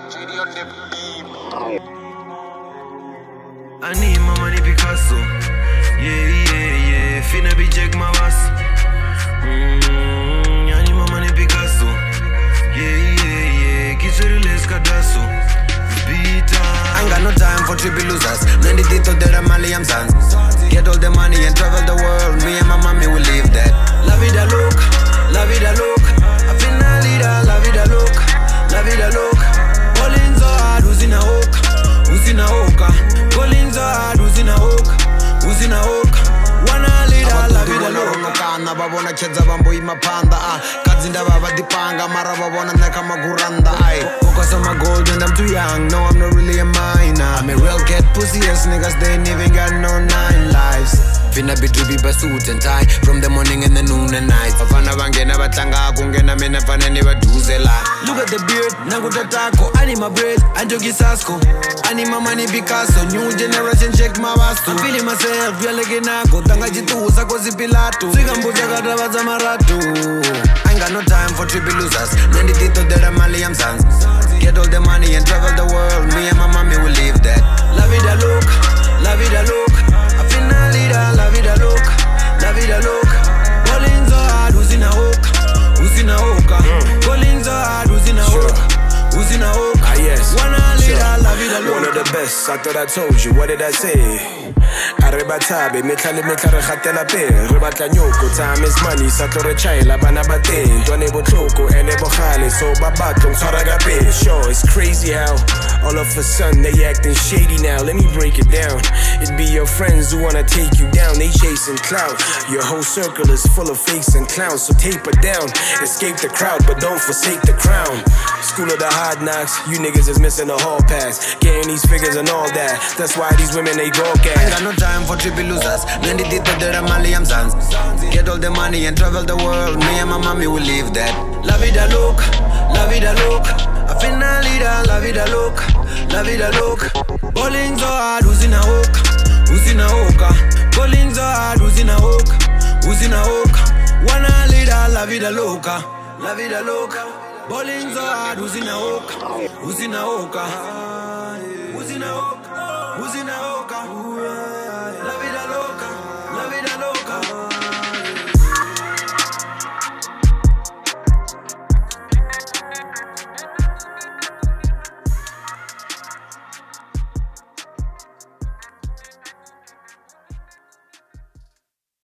JD on the beat. I need my money Picasso. Yeah. Finna be check my boss. I need my money Picasso. Yeah. Kichoriles Kadasso. I ain't got no time for trippy losers. Nanditito de la Mali, I'm Sans. Get all the money and travel the world. Me and my mommy will live that. La vida loca, la vida loca. I finna leader, la vida loca, la vida loca. Calling so hard, who's in a hook? Who's in a hook? Calling so hard, who's in a hook? Who's in a hook? Wanna leader, la vida loca. Kana babona chedza bambo imapanda. Kadzinda baba dipanga mara babona neka maguranda. Focus on my gold and I'm too young. No, I'm not really a minor. I'm a real cat pussy ass niggas. They ain't even got no 9 lives. Finna be drippy by suit and tie from the morning and the noon and night. Afana bangena batlanga kungena mina fana ni baduze la. Look at the beard, nakuta taco. I need my bread, Anjogi Sasko. I need my money Picasso. New generation check my vasto. I'm feeling myself, real like nako. Tanga jitu sako zipilato. Sigambuja kata baza maratu. I ain't got no time for trippy losers. Nanditito de la Mali, I'm Sans. Get all the money and travel the world. Me and my mommy will live that. La vida loca, la vida loca. I finna leader, la vida loca, la vida loca. Calling so hard, who's in a hook? Who's in a hook? Calling so hard, who's in a hook? Who's in a hook? Yes. Wanna leader, la vida loca. One of the best, I thought I told you, what did I say? Arrebatabe, metlale re gatela pe. Re batla nyoko, time is money, sa tlo re chaela bana ba teng. Ntwane botlhoko, ene bogale, so ba batlo ntshwara ka pe. Sure, it's crazy how all of a sudden they acting shady now. Let me break it down. It be your friends who wanna take you down, they chasing clout. Your whole circle is full of fakes and clowns, so taper down. Escape the crowd, but don't forsake the crown. School of the hard knocks, you niggas is missing the hall pass. Getting these figures and all that, that's why these women they go gas. No time for trippy losers. Nanditito de la Mali, I'm Sans. Get all the money and travel the world. Me and my mommy will live that. La vida loca, la vida loca. I finna leader, la vida loca, la vida loca. Calling so hard, who's in a hook? Who's in a hook? Calling so hard, who's in a hook? Who's in a hook? Wanna leader, la vida loca, la vida loca. Calling so hard, who's in a hook? Who's in a hook? Who's in a hook?